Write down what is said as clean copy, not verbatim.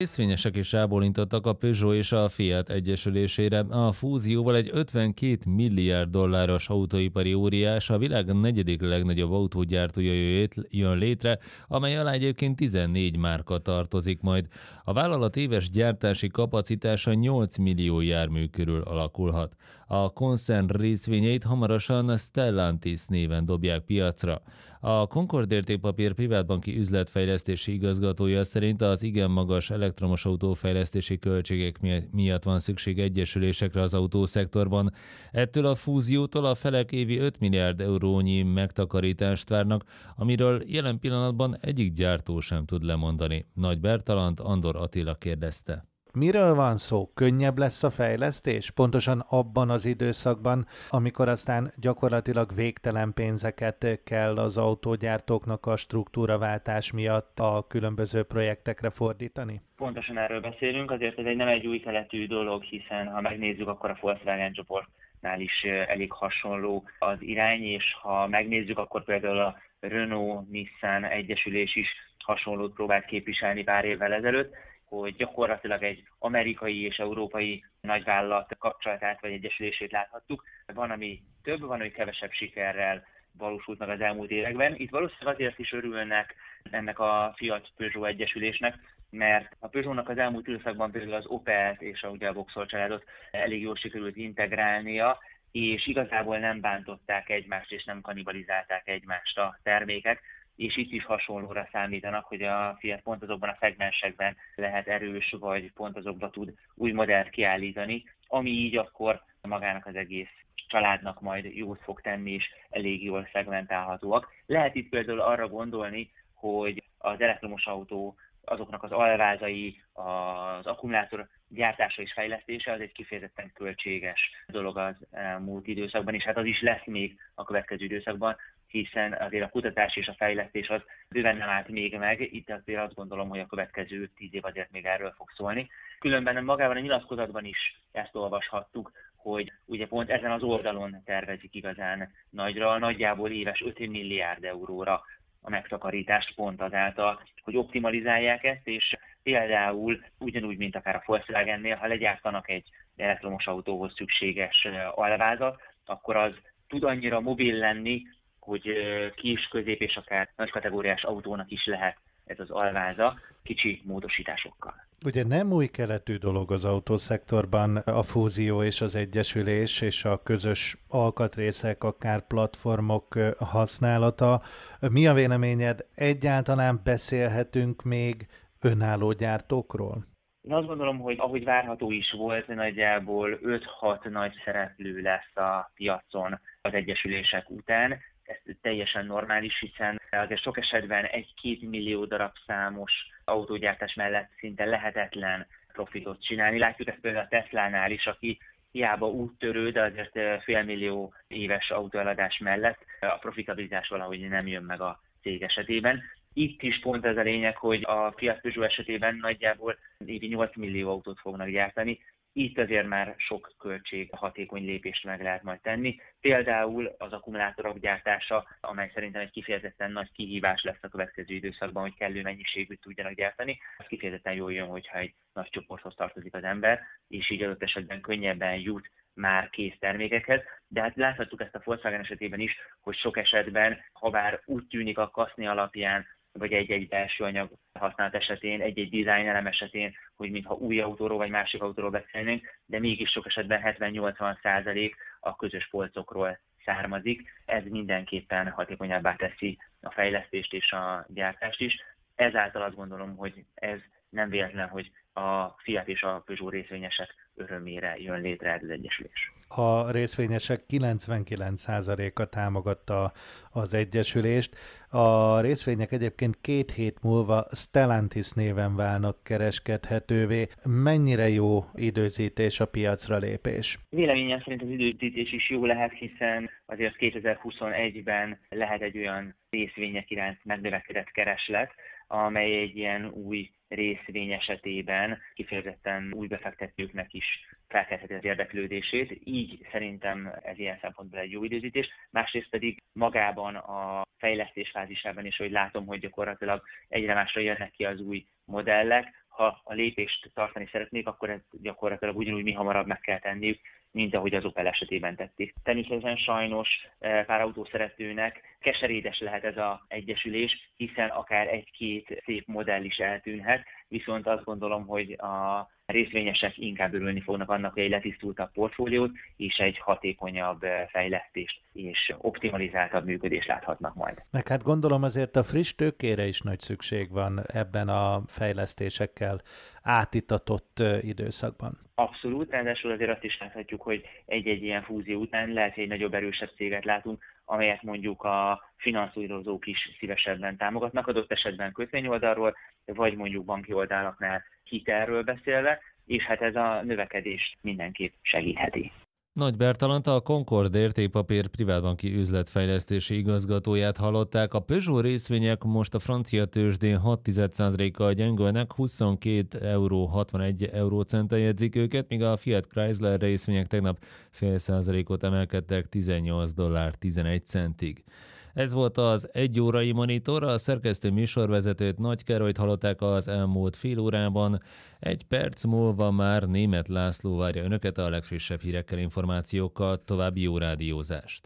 Részvényesek is rábólintottak a Peugeot és a Fiat egyesülésére. A fúzióval egy 52 milliárd dolláros autóipari óriás, a világ negyedik legnagyobb autógyártója jön létre, amely alá egyébként 14 márka tartozik majd. A vállalat éves gyártási kapacitása 8 millió jármű körül alakulhat. A koncern részvényeit hamarosan Stellantis néven dobják piacra. A Concord értékpapír privátbanki üzletfejlesztési igazgatója szerint az igen magas elektromos autófejlesztési költségek miatt van szükség egyesülésekre az autószektorban. Ettől a fúziótól a felek évi 5 milliárd eurónyi megtakarítást várnak, amiről jelen pillanatban egyik gyártó sem tud lemondani. Nagy Bertalant Andor Attila kérdezte. Miről van szó? Könnyebb lesz a fejlesztés? Pontosan abban az időszakban, amikor aztán gyakorlatilag végtelen pénzeket kell az autógyártóknak a struktúraváltás miatt a különböző projektekre fordítani? Pontosan erről beszélünk, azért ez nem egy új keletű dolog, hiszen ha megnézzük, akkor a Volkswagen csoportnál is elég hasonló az irány, és ha megnézzük, akkor például a Renault-Nissan egyesülés is hasonlót próbált képviselni pár évvel ezelőtt, hogy gyakorlatilag egy amerikai és európai nagyvállalat kapcsolatát vagy egyesülését láthattuk. Van, ami több, van, ami kevesebb sikerrel valósult meg az elmúlt években. Itt valószínűleg azért is örülnek ennek a Fiat-Peugeot egyesülésnek, mert a Peugeotnak az elmúlt időszakban például az Opelt és ugye a Vauxhall családot elég jól sikerült integrálnia, és igazából nem bántották egymást és nem kannibalizálták egymást a termékek, és itt is hasonlóra számítanak, hogy a Fiat pont azokban a szegmensekben lehet erős, vagy pont azokban tud új modellt kiállítani, ami így akkor magának az egész családnak majd jót fog tenni, és elég jól szegmentálhatóak. Lehet itt például arra gondolni, hogy az elektromos autó, azoknak az alvázai, az akkumulátor gyártása és fejlesztése az egy kifejezetten költséges dolog az elmúlt időszakban, és hát az is lesz még a következő időszakban, hiszen azért a kutatás és a fejlesztés az bőven nem állt még meg, itt azért azt gondolom, hogy a következő 10 év azért még erről fog szólni. Különben magában a nyilatkozatban is ezt olvashattuk, hogy ugye pont ezen az oldalon tervezik igazán nagyra, nagyjából éves 5 milliárd euróra a megtakarítást pont azáltal, hogy optimalizálják ezt, és például ugyanúgy, mint akár a Volkswagennél, ha legyártanak egy elektromos autóhoz szükséges alvázat, akkor az tud annyira mobil lenni, hogy kis, közép és akár nagy kategóriás autónak is lehet ez az alváza kicsi módosításokkal. Ugye nem új keletű dolog az autószektorban a fúzió és az egyesülés és a közös alkatrészek, akár platformok használata. Mi a véleményed? Egyáltalán beszélhetünk még önálló gyártókról? Én azt gondolom, hogy ahogy várható is volt, nagyjából 5-6 nagy szereplő lesz a piacon az egyesülések után. Ez teljesen normális, hiszen azért sok esetben 1-2 millió darab számos autógyártás mellett szinte lehetetlen profitot csinálni. Látjuk ezt például a Teslánál is, aki hiába úttörő, de azért 500 000 éves autóeladás mellett a profitabilitás valahogy nem jön meg a cég esetében. Itt is pont ez a lényeg, hogy a Fiat Peugeot esetében nagyjából évi 8 millió autót fognak gyártani. Itt azért már sok költség hatékony lépést meg lehet majd tenni. Például az akkumulátorok gyártása, amely szerintem egy kifejezetten nagy kihívás lesz a következő időszakban, hogy kellő mennyiségűt tudjanak gyártani. Az kifejezetten jól jön, hogyha egy nagy csoporthoz tartozik az ember, és így adott esetben könnyebben jut már kész termékekhez. De hát láthattuk ezt a Volkswagen esetében is, hogy sok esetben, ha bár úgy tűnik a kaszni alapján, vagy egy-egy belső anyag használat esetén, egy-egy design elem esetén, hogy mintha új autóról vagy másik autóról beszélnénk, de mégis sok esetben 70-80% a közös polcokról származik. Ez mindenképpen hatékonyabbá teszi a fejlesztést és a gyártást is. Ezáltal azt gondolom, hogy ez nem véletlen, hogy a Fiat és a Peugeot részvényesek örömére jön létre ez az egyesülés. A részvényesek 99%-a támogatta az egyesülést. A részvények egyébként 2 hét múlva Stellantis néven válnak kereskedhetővé. Mennyire jó időzítés a piacra lépés? Véleményem szerint az időzítés is jó lehet, hiszen azért 2021-ben lehet egy olyan részvények iránt megnövekedett kereslet, amely egy ilyen új részvény esetében kifejezetten új befektetőknek is felkeltheti az érdeklődését. Így szerintem ez ilyen szempontból egy jó időzítés. Másrészt pedig magában a fejlesztés fázisában is, hogy látom, hogy gyakorlatilag egyre másra jönnek ki az új modellek, ha a lépést tartani szeretnék, akkor ezt gyakorlatilag ugyanúgy mi hamarabb meg kell tenniük, mint ahogy az Opel esetében tették. Természetesen sajnos pár autószeretőnek keserédes lehet ez az egyesülés, hiszen akár egy-két szép modell is eltűnhet, viszont azt gondolom, hogy a részvényesek inkább örülni fognak annak, hogy egy letisztultabb portfóliót és egy hatékonyabb fejlesztést és optimalizáltabb működést láthatnak majd. Meg hát gondolom azért a friss tőkére is nagy szükség van ebben a fejlesztésekkel átitatott időszakban. Abszolút, ráadásul azért azt is láthatjuk, hogy egy-egy ilyen fúzió után lehet, hogy egy nagyobb, erősebb céget látunk, amelyet mondjuk a finanszírozók is szívesebben támogatnak, adott esetben kötvényoldalról, vagy mondjuk banki oldalaknál hitelről beszélve, és hát ez a növekedést mindenképp segítheti. Nagy Bertalant, a Concord értékpapír privátbanki üzletfejlesztési igazgatóját hallották. A Peugeot részvények most a francia tőzsdén 6,1%-kal gyengülnek, 22,61 eurócenttel jegyzik őket, míg a Fiat Chrysler részvények tegnap 0,5%-ot emelkedtek $18.11. Ez volt az egyórai monitor, a szerkesztő műsorvezetőt Nagy Károlyt hallották az elmúlt fél órában. Egy perc múlva már Németh László várja önöket a legfrissebb hírekkel, információkkal. További jó rádiózást!